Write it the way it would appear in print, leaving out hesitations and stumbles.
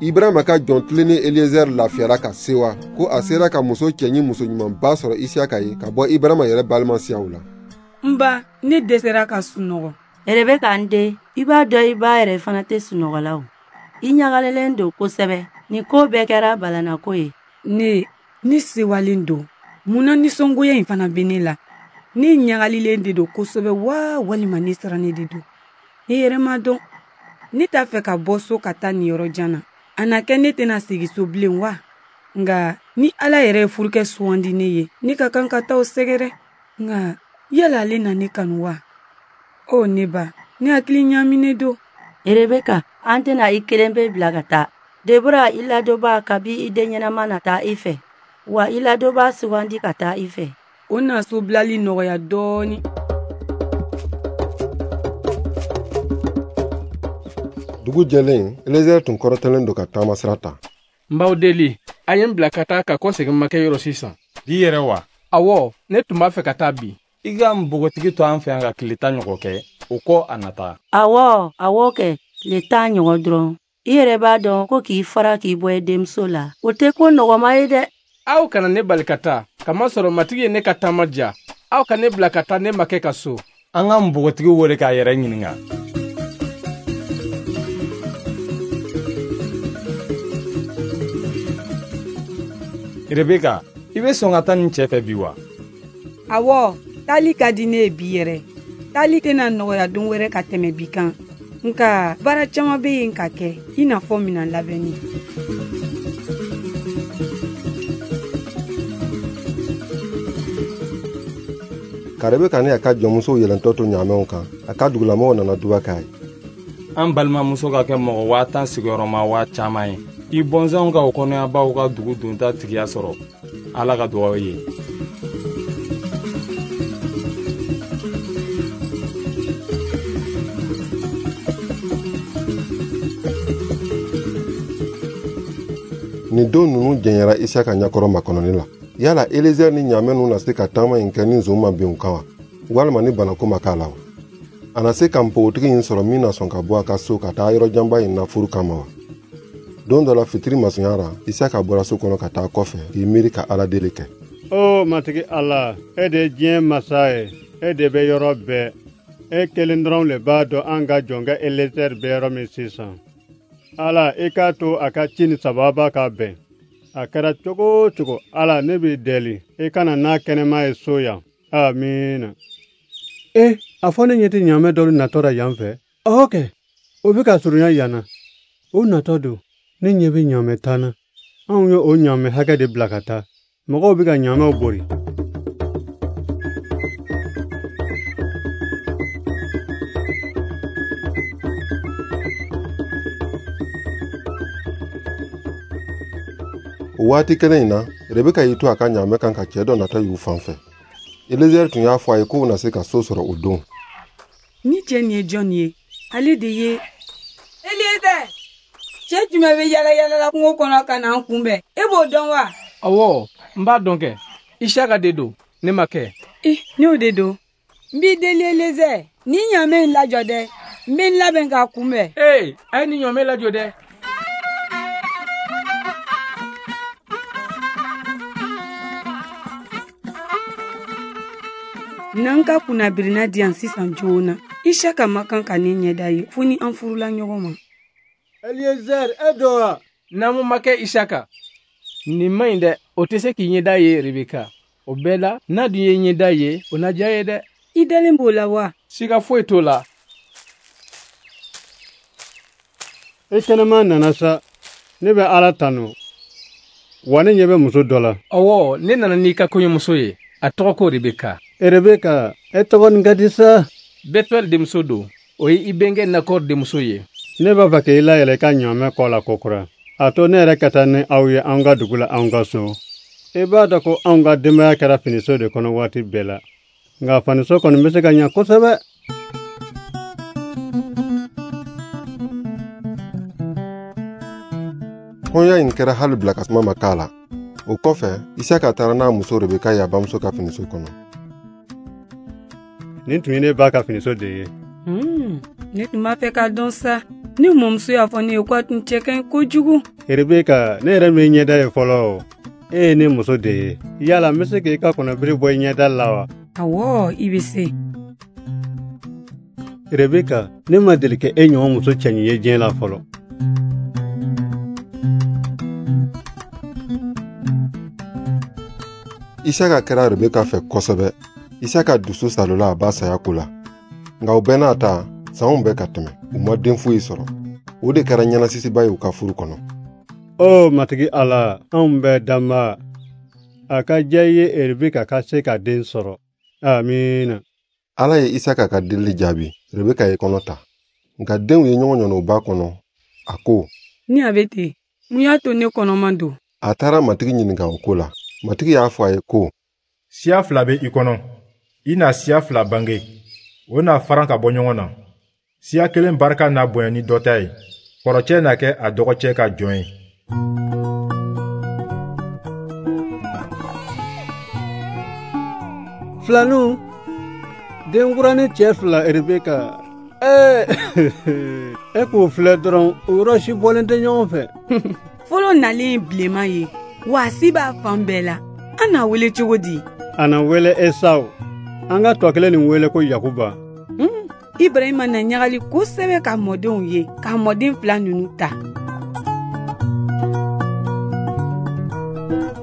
Ibrahima ka jɔntilen ni Eliezer lafiyara ka sewa ko a sera ka muso cɛ ni muso ɲumanba sɔrɔ Isiyaka ye ka bɔ Ibrahima yɛrɛ balimasiyaw la. Nba, ne dɛsɛra ka sunɔgɔ. Rebeka n den, I b'a dɔn I ba yɛrɛ fana tɛ sunɔgɔ la o. I ɲagalelen don kosɛbɛ. Ni ko bɛɛ kɛra balanako ye. Ne sewalen don. Munna nisɔngoya in fana bɛ ne la. Ne ɲagalilen de don kosɛbɛ wa walima ne sirannen de don. Ne yɛrɛ ma dɔn. Ne t'a fɛ ka bɔ so ka taa nin yɔrɔ jan na. A na kɛ ne tɛna segin so bilen wa. Nka ni Ala yɛrɛ ye furukɛ sugandi ne ye, ne ka kan ka taa o sɛgɛrɛ. Nka yala ale na ne kanu wa? Ne ba, ne hakili ɲamine don. Rebeka, an tɛna I kelen bɛ bila ka taa. Debora I ladonba kabi I den ɲɛnama na taa I fɛ. Wa I ladonba sugandi ka taa I fɛ. O na so bilali nɔgɔya dɔɔni. Dugu jɛlen, Eliezer tun kɔrɔtɛlen don ka taama sira ta. N b'aw deli, a ye n bila ka taa ka kɔsegin ma kɛ yɔrɔ sisan. Bi yɛrɛ wa? Awɔ, ne tun b'a fɛ ka taa bi. I ka npogotigi to an fɛ yan ka tile 10 ɲɔgɔn kɛ, o kɔ a nata. Awɔ kɛ, tile 10 ɲɔgɔn dɔrɔn. I yɛrɛ b'a dɔn ko k'i fara k'i bɔ I denmuso la. O tɛ ko nɔgɔma ye dɛ. Aw kana ne bali ka taa, kamasɔrɔ matigi ye ne ka taama diya. Aw ka ne bila ka taa ne makɛ ka so. An ka npogotigi wele k'a yɛrɛ ɲininka. Rebeka, I bɛ sɔn ka taa nin cɛ fɛ bi wa? Awɔ, taali ka di ne ye bi yɛrɛ. Taali tɛna nɔgɔya don wɛrɛ ka tɛmɛ bi kan. Nka baara caman bɛ yen ka kɛ, I n'a fɔ minan labɛnni. Ka Rebeka ni a ka jɔnmusow yɛlɛntɔ to ɲaamɛw kan, a ka dugulamɔgɔw nana duba k'a ye. An balimamuso ka kɛ mɔgɔ 10,000 sigiyɔrɔma 100,000 ye. I bɔnzanw ka o kɔnɔyabaw ka dugu donta tigiya sɔrɔ. Ala ka dugawu ye. Nin don ninnu jɛnyɛra Isiyaka ɲɛkɔrɔ makɔnɔni la. Yala Eliezer ni ɲaamɛ ninnu na se ka taama in kɛ ni nson ma bin u kan wa? Walima ni banako ma k'a la wa? A na se ka npogotigi in sɔrɔ min na sɔn ka bɔ a ka so ka taa yɔrɔ janba in na furu kama wa? Don dɔ la fitiri masunyara, Isiyaka bɔra so kɔnɔ ka taa kɔfɛ k'i miiri ka Ala deli kɛ. Matigi Ala, e de ye diɲɛ masa ye, e de bɛ yɔrɔ bɛɛ. E kelen dɔrɔn le b'a dɔn an ka jɔnkɛ Eliezer bɛ yɔrɔ min sisan. Ala, I k'a to a ka ci ni sababa ka bɛn. A kɛra cogo o cogo, Ala ne b'i deli. I kana n'a kɛnɛma ye so yan. Amiina. A fɔ ne ɲɛ tɛ ɲaamɛ dɔ natɔ la yan fɛ. Kɛ, o bɛ ka surunya yan na. O natɔ don, ne ɲɛ bɛ ɲaamɛ 10 na. Anw ye o ɲaamɛ hakɛ de bila ka taa. Mɔgɔw bɛ ka ɲaamɛw bori. O waati kelen in na, Rebeka y'i to a ka ɲaamɛ kan ka cɛ dɔ nata y'u fan fɛ. Eliezer tun y'a fɔ a ye k'u na se ka so sɔrɔ o don. Ni cɛ nin ye jɔn ye? Ale de ye... Eliezer! Cɛ jumɛn bɛ yala kungo kɔnɔ ka n'an kunbɛn? E b'o dɔn wa? Awɔ, n b'a dɔn kɛ. Isiyaka de don, ne ma kɛ. N'o de don. N b'i deli Eliezer, ni ɲaamɛ in lajɔ dɛ. N bɛ n labɛn k'a kunbɛn. A ye ni ɲaamɛ lajɔ dɛ. N'an ka kunnabirina di yan sisan joona, Isiyaka ma kan ka ne ɲɛda ye fo ni an furula ɲɔgɔn ma. Eliezer, e don wa? N'amu ma kɛ Isiyaka. Nin ma ɲi dɛ, o tɛ se k'i ɲɛda ye Rebeka. O bɛɛ la, n'a dun ye ɲɛda ye, o na diya ye dɛ. I dalen b'o la wa? Siga foyi t'o la. E kɛnɛma nana sa, ne bɛ Ala tanu. Wa ne ɲɛ bɛ muso dɔ la. Awɔ, ne nana n'i ka kɔɲɔmuso ye. A tɔgɔ ko Rebeka. Rebeka, e tɔgɔ nin ka di sa. Betuel denmuso don. O ye I bɛnkɛ Nakɔr denmuso ye. Ne b'a fɛ k'i layɛlɛ I ka ɲaamɛ kɔ la kokura. A to ne yɛrɛ ka taa ni aw ye an ka dugu la an ka so. I b'a dɔn ko anw ka denbaya kɛra finiso de kɔnɔ waati bɛɛ la. Nka finiso kɔni bɛ se ka ɲɛ kosɛbɛ. Kɔɲɔ in kɛra hali bila kasuma ma k'a la. O kɔfɛ, Isiyaka taara n'a muso Rebeka ye a bamuso ka finiso kɔnɔ. Nin tun ye ne ba ka finiso de ye. Ne tun b'a fɛ k'a dɔn sa ni mɔmuso y'a fɔ ne ye ko a tun cɛ ka ɲi kojugu. Rebeka, ne yɛrɛ min ɲɛda ye fɔlɔ e ye ne muso de ye. Yala n bɛ se k'i ka kɔnɔbiri bɔ i ɲɛda la wa? Awɔ, i bɛ se. Rebeka, ne ma deli kɛ e ɲɔgɔn muso cɛɲi ye diɲɛ la fɔlɔ. Isaka kɛra Rebeka fɛ kosɛbɛ. Isaka dusu salola a ba saya ko la. Nka o bɛɛ n'a ta, sanw bɛɛ ka tɛmɛ. U ma den foyi sɔrɔ. O de kɛra ɲɛnasisiba ye u ka furu kɔnɔ. O matigi Ala, anw bɛɛ danba. A ka diya i ye Rebeka ka se ka den sɔrɔ. Amiina. Ala ye Isaka ka deli jaabi. Rebeka ye kɔnɔ ta. Nka denw ye ɲɔgɔn ɲɔnɔ u ba kɔnɔ. A ko, ni a bɛ ten, mun y'a to ne kɔnɔman don? A taara matigi ɲininka o ko la. Matigi y'a fɔ a ye ko, siya fila bɛ i kɔnɔ. I na siya fila bange. O na faran ka bɔ ɲɔgɔn na. Siya kelen barika n'a bonya ni dɔ ta ye. Kɔrɔcɛ na kɛ a dɔgɔcɛ ka jɔn ye. Filanu, denkuranin cɛ fila Rebeka. E k'o filɛ dɔrɔn o yɔrɔ si bɔlen tɛ ɲɔgɔn fɛ. Fɔlɔ nalen bilenman ye, wa si b'a fan bɛɛ la. An n'a wele cogo di? A na wele Esawu. An ka tɔ kelen nin wele ko Yakuba. Ibrahima na ɲagali kosɛbɛ ka mɔdenw ye, ka mɔden fila ninnu ta.